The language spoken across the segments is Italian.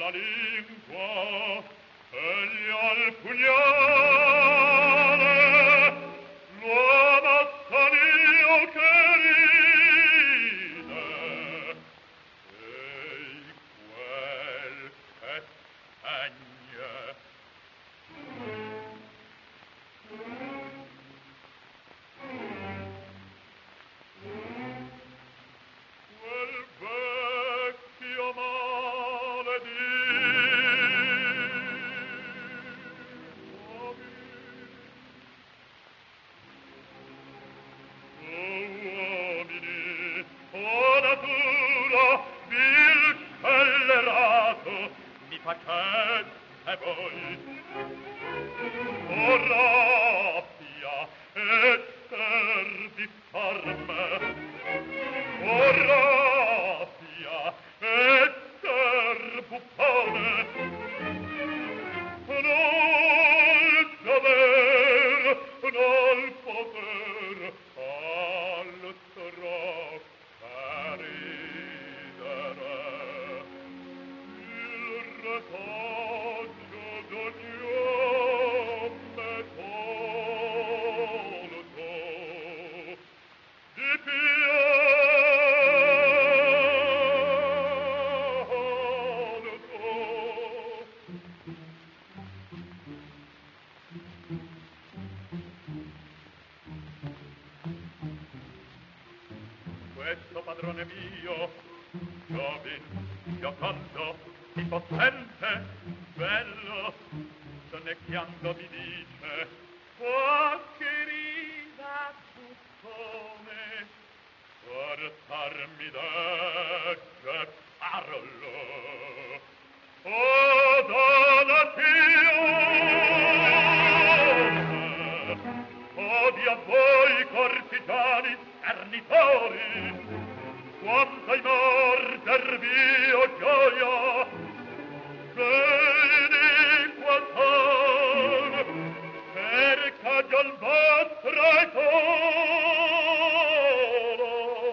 lingua egli al pugnale lo ammazza l'io che ride ei quel che spegne quel vecchio facesse voi o rabbia esser difforme o rabbia esser buffone non saper non poter altro ridere retaggio d'ogni uomo tolto di questo padrone mio giovin, giocondo, si possente, bello, sonnecchiando mi dice qualche rida buffone portarmi legge parlo o donazione odi a voi cortigiani servitori quanto ai morder mio gioia vedi qua son cerca già il vostro solo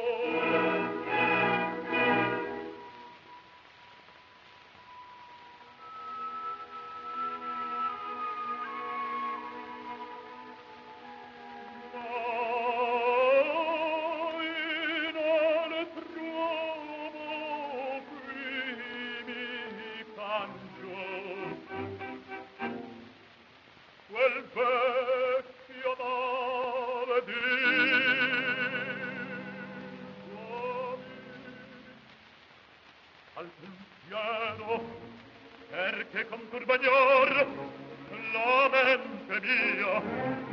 quel vecchio maledetto al pensiero perché con turbagnor la mente mia